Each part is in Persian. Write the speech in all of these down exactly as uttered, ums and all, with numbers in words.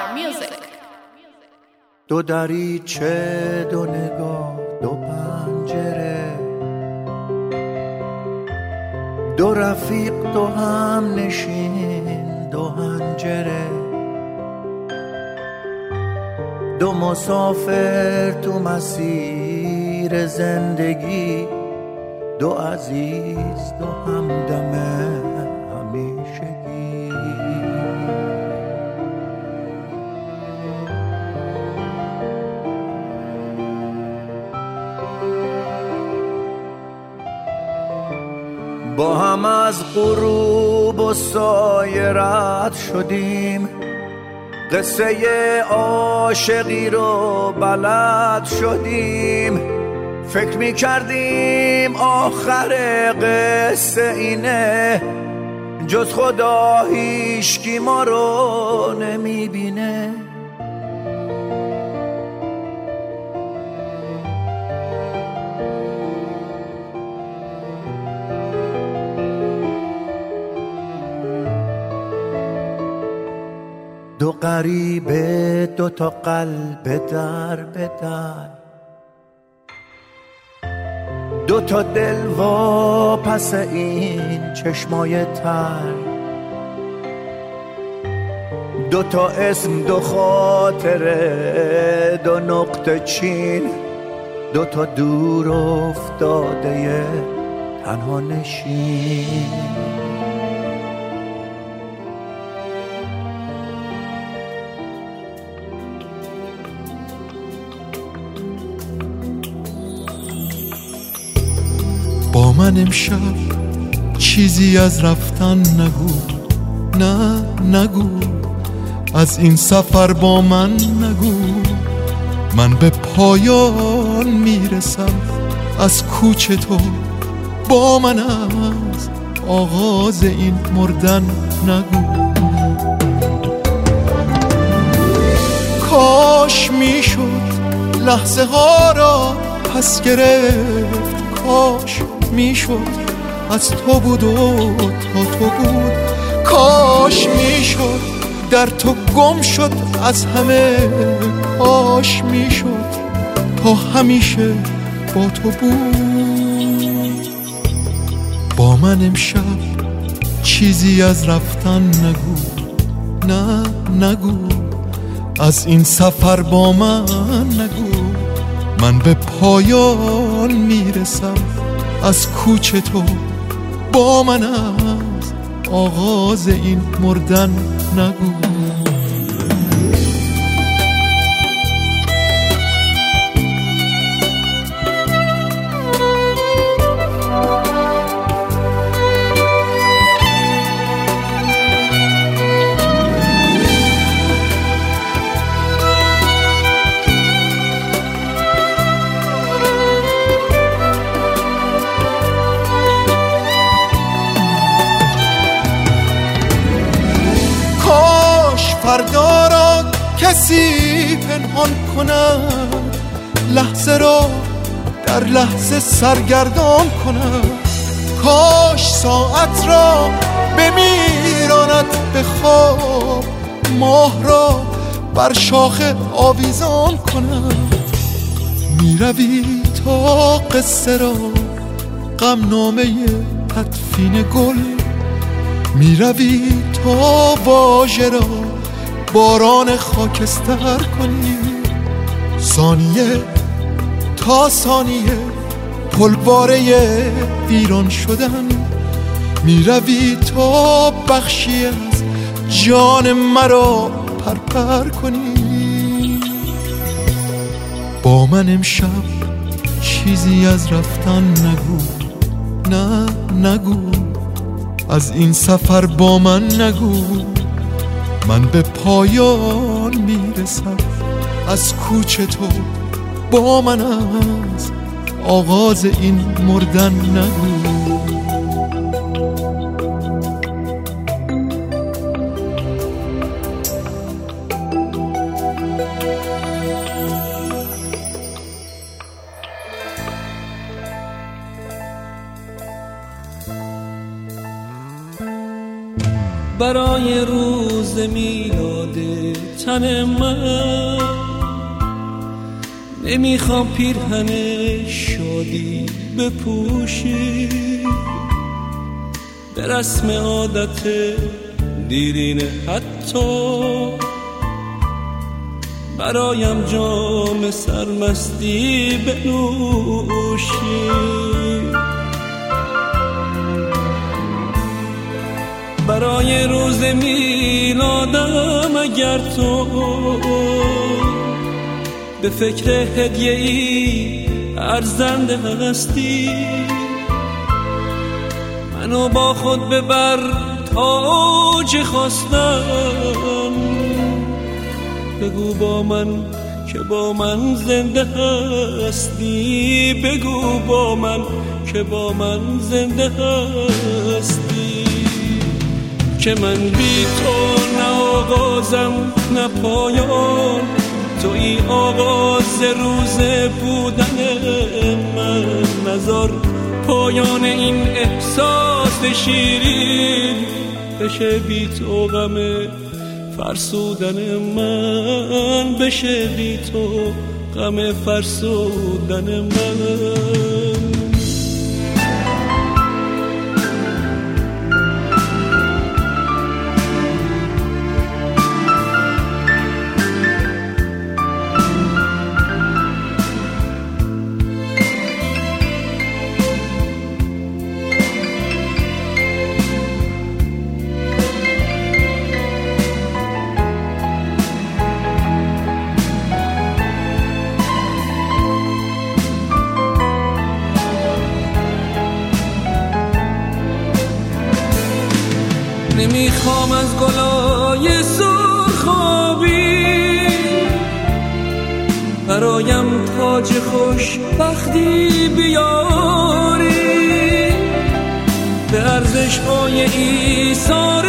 music. دو دریچه، دو نگاه، دو پنجره، دو رفیق، دو هم نشین، دو هنجره، دو مسافر تو مسیر زندگی، دو عزیز، دو همدم همیشگی. با هم از غروب و سایه رد شدیم، قصه عاشقی رو بلد شدیم، فکر می کردیم آخر قصه اینه، جز خدا هیچکی ما رو نمی بینه. دو غریبه، دو تا قلب در به در، دو تا دل واپس این چشمای تر، دو تا اسم، دو خاطره، دو نقطه چین، دو تا دور افتاده تنها نشین. با من امشب چیزی از رفتن نگو، نه نگو، از این سفر با من نگو. من به پایان میرسم از کوچه تو، با من از آغاز این مردن نگو. کاش میشد لحظه ها را پس گرفت، کاش میشد از تو بود و تا تو بود، کاش میشد در تو گم شد از همه، کاش میشد تا همیشه با تو بود. با من امشب چیزی از رفتن نگو، نه نگو، از این سفر با من نگو. من به پایان میرسم از کوچه تو، با من از آغاز این مردن نگو. فردا را کسی پنهان کند، لحظه را در لحظه سرگردان کند. کاش ساعت را بمیراند به خواب، ماه را بر شاخه آویزان کند. میروی تا قصه را غم نامه تدفین گل، میروی تا واژه را باران خاکستر کنی. ثانیه تا ثانیه پلواره ویران شدن، میروی تا بخشی از جان مرا پرپر کنی. با من امشب چیزی از رفتن نگو، نه نگو، از این سفر با من نگو. من به پایان میرسم از کوچه تو، با من از آغاز این مردن نگو. برای روز میلاد تن من. نمیخوام پیرهن شادی بپوشی، به رسم عادت دیرینه حتی برایم جام سرمستی بنوشی. برای روز میلادم اگر تو به فکر هدیه ای ارزنده هستی، منو با خود ببر تا چه خواستم. بگو با من که با من زنده هستی، بگو با من که با من زنده هستی. که من بی تو نه آغازم نه پایان، توی آغاز روز بودن من. نذار پایان این احساس شیرین بشه بی تو غم فرسودن من، بشه بی تو غم فرسودن من. نمیخوام از گلای سرخابی برایم تاج خوشبختی بیاری، به ارزش‌های ایثار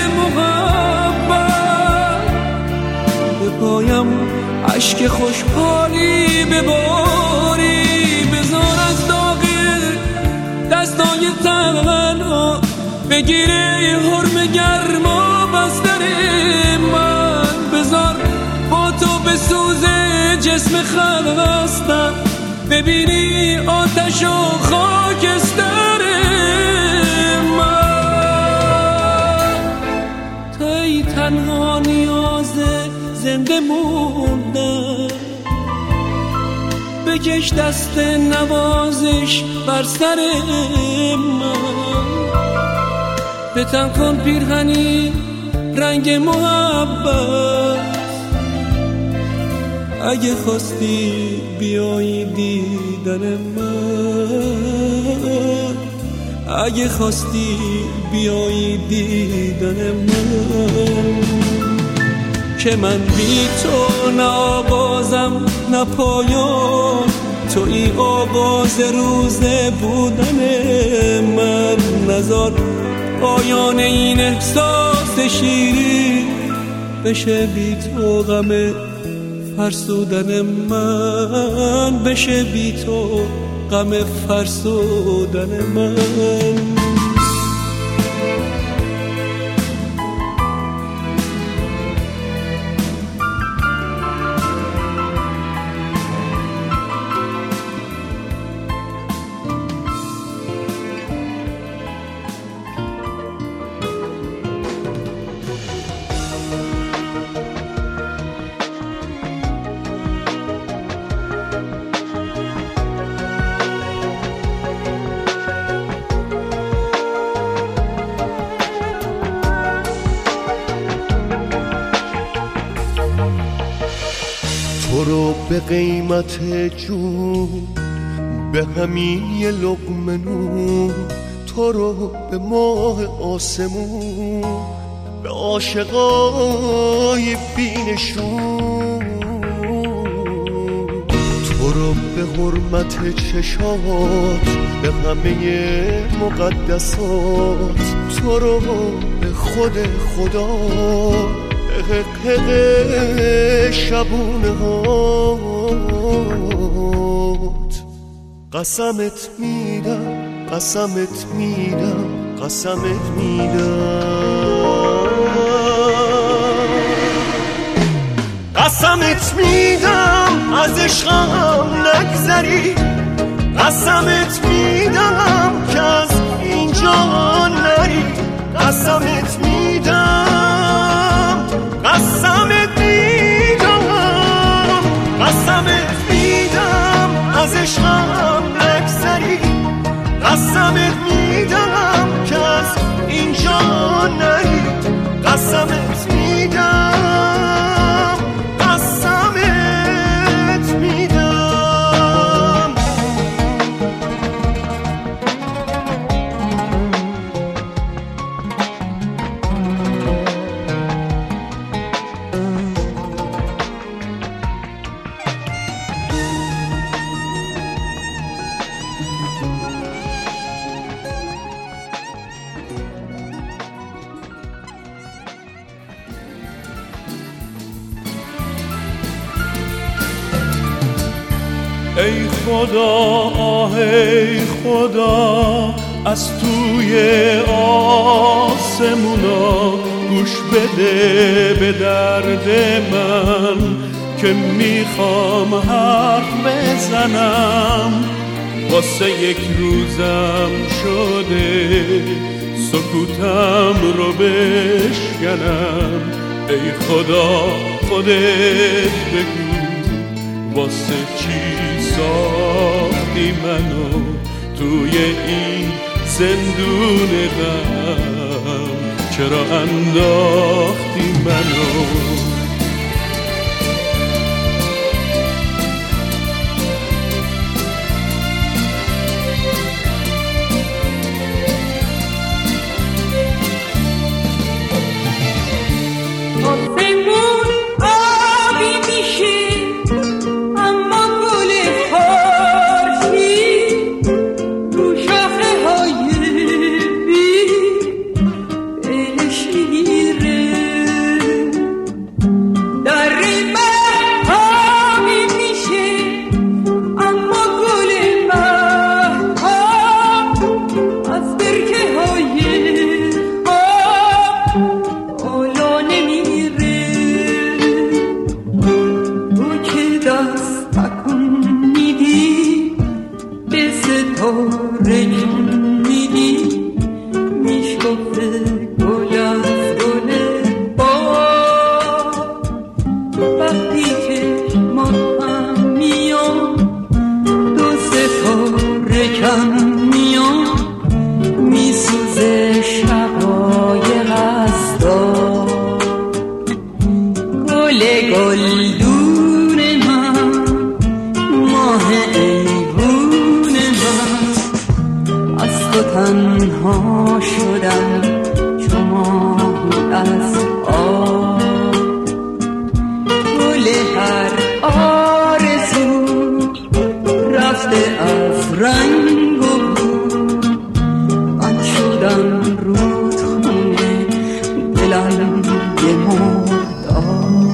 محبت به پایم اشک خوشحالی بباری. بذار از داغ دستای تنها بگیره حرم گرما بستر من. بذار با تو به سوز جسم خستم، ببینی آتش و خاکستر من. توی تنها نیاز زنده موندن، بکش دست نوازش بر سر من. بتن کن پیرهنی رنگ محبت، اگه خواستی بیایی دیدن من، اگه خواستی بیایی دیدن من. که من بی تو نه آغازم نه پایان، توی آغاز روز بودن من. نذار پایان این احساس شیرین بشه بی تو غم فرسودن من، بشه بی تو غم فرسودن من. تو رو به قیمت جون، به همین یه لقمه نون، تو رو به ماه آسمون، به عاشقای بینشون، تو رو به حرمت چشات، به همه مقدسات، تو رو به خود خدا، حقق شبونه هات. قسمت میدم قسمت میدم قسمت میدم قسمت میدم از عشقم نگذری، قسمت میدم که از اینجا نری، قسمت میدم، قسمت میدم، قسمت میدم از عشقم نگذری، قسمت میدم که از اینجا نری، قسمت میدم، قسمت میدم. ای خدا آه ای خدا از توی آسمونا گوش بده به درد من که میخوام حرف بزنم، واسه یک روزم شده سکوتم رو بشکنم. ای خدا خودت بگو واسه چی ساختی منو توی این زندون غم، چرا انداختی منو؟ تنها شدم چو ماهی از آب، گل هر آرزو رفته از رنگ و بو، من شدم رودخونه دلم یه مرداب.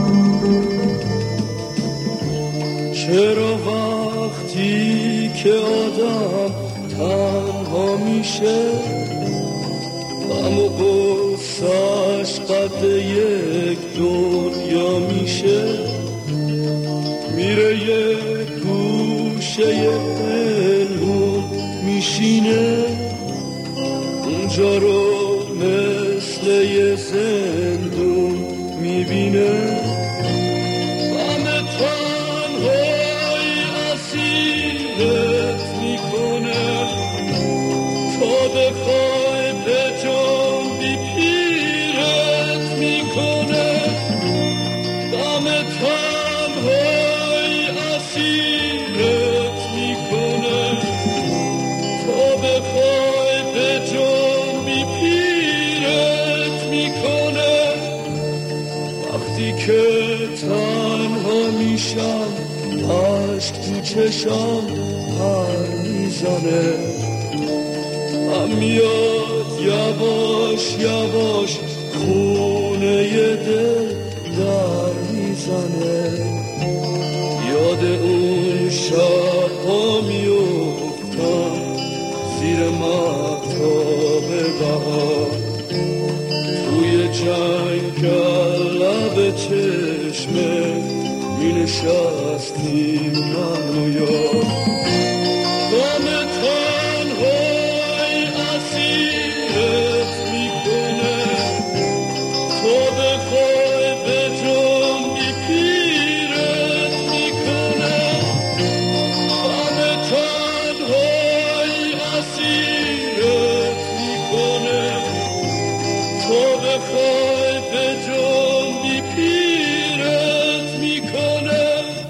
چرا وقتی که آدم تنها میشه غم و غصه‌اش قد یک دنیا میشه، میره یه گوشه پنهون میشینه، اونجا رو مثل یه زندون میبینه، غم تنهایی اسیرت میکنه تا بخوای به جنبی پیرت میکنه، غم تنهایی اسیرت میکنه تا بخوای به جنبی پیرت میکنه. وقتی که تنها میشم عشق تو چشم پر میزنه، هم میاد یواش یواش خونه دل در میزنه، یاد اون شب ها میفتم زیر مهتاب بهار، توی جنگل لب چشمه می نشستیم من و یار غم تنهای اسیرت می کنه تو بخوای به جنبی پیرت می کنه غم تنهای اسیرت می کنه تو بخوای به جنبی پیرت می کنه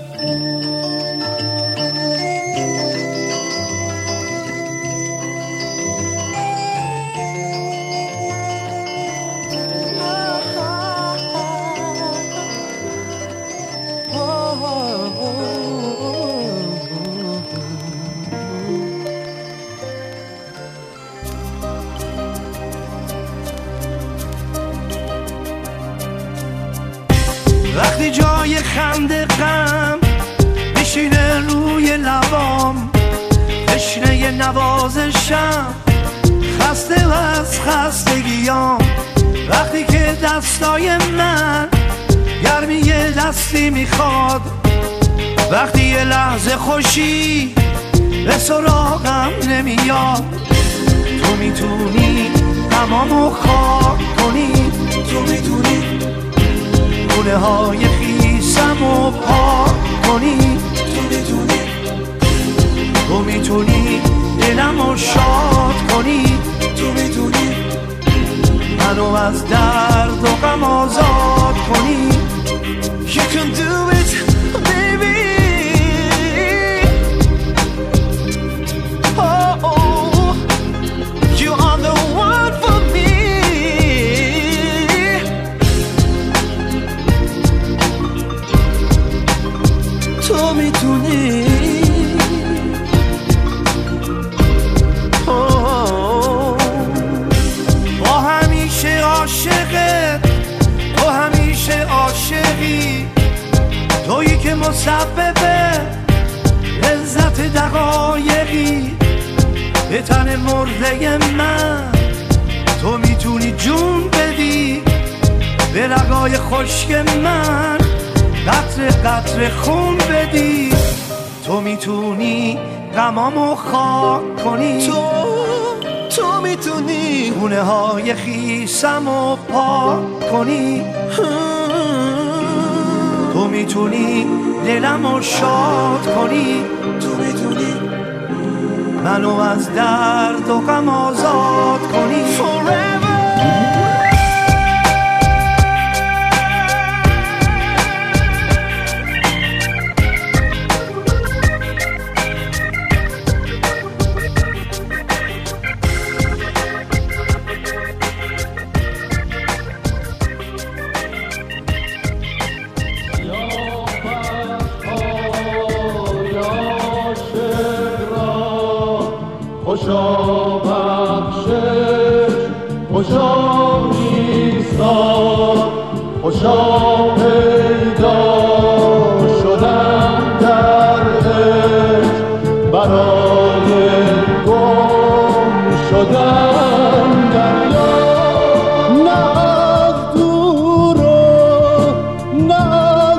وقتی جای خنده غم میشینه روی لبام تشنه نوازشم خسته و از خستگیام وقتی که دستای من گرمی یه دستی میخواد وقتی یه لحظه خوشی به سراغم نمیاد تو میتونی غمامو خاک کنی تو میتونی گونه های خیسم و پاک کنی تو میتونی تو میتونی دلم رو شاد کنی تو میتونی منو از درد و غم آزاد کنی You can do it baby Oh, oh You are the one for me تو میتونی با همیشه عاشقت تو همیشه عاشقی تویی که مسببه لذت دقایقی به تن مرده من تو میتونی جون بدی به رگای خشک من قطره قطره خون بدی تو میتونی غمامو خاک کنی تو تو میتونی گونه های خیسمو پاک کنی تو میتونی دلمو شاد کنی تو میتونی منو از درد و غم آزاد کنی Forever خوشا بخشش خوشا نیستان خوشا پیدا شدن در عشق برای گم شدن دریا نه از دور و نه از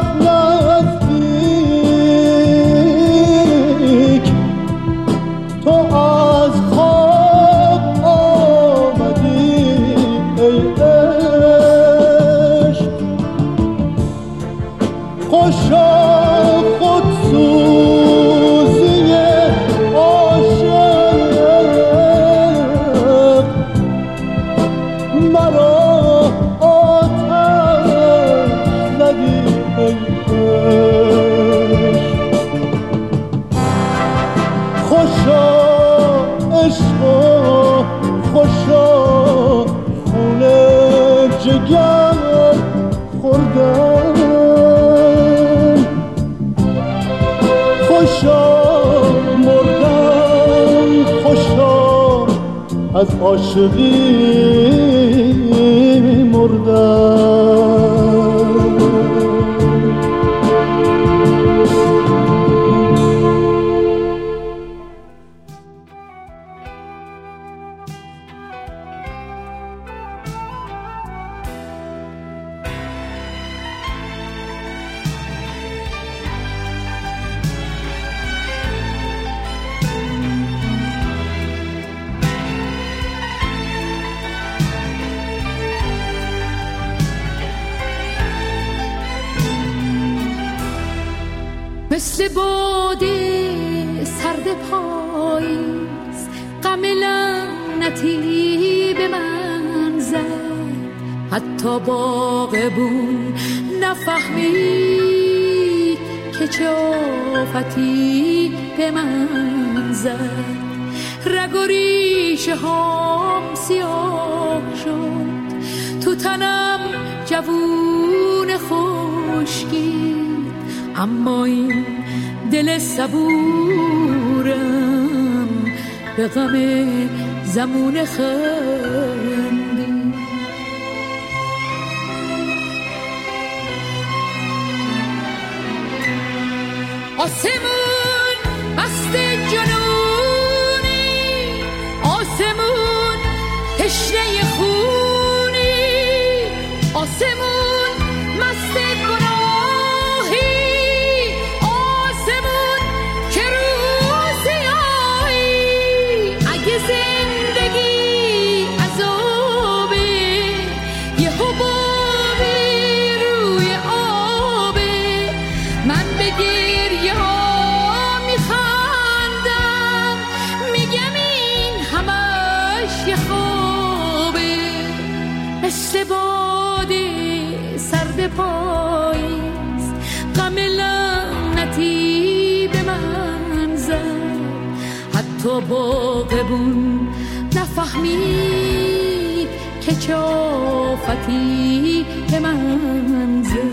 نزدیک تو از خواب آمدی ای عشق خوشا خودسوزی عاشق مرا آتش زدی ای عشق خوشا عشق و خوشا خون جگر خوردن خوشا مردن خوشا از عاشقی مردن مثل باد سرد پاییز غم لعنتی به من زد. حتی باغبون نفهمید که چه آفتی به من زد. رگ و ریشه هام سیاه شد، تو تنم جوون خشکی، اما این دل صبورم به غم زمون خندی. آسمون مست جنونی، آسمون تشنه خونی، آسمون مست گناهی، آسمون که روزیایی. اگه زندگی عذابه، یه حبابی روی آبه، من به گریه ها میخندم، میگم این همش یه خوابه. مثل باد سرد پاییز غم لعنتی به من زد. حتی باغبون نفهمید که چه آفتی به من زد.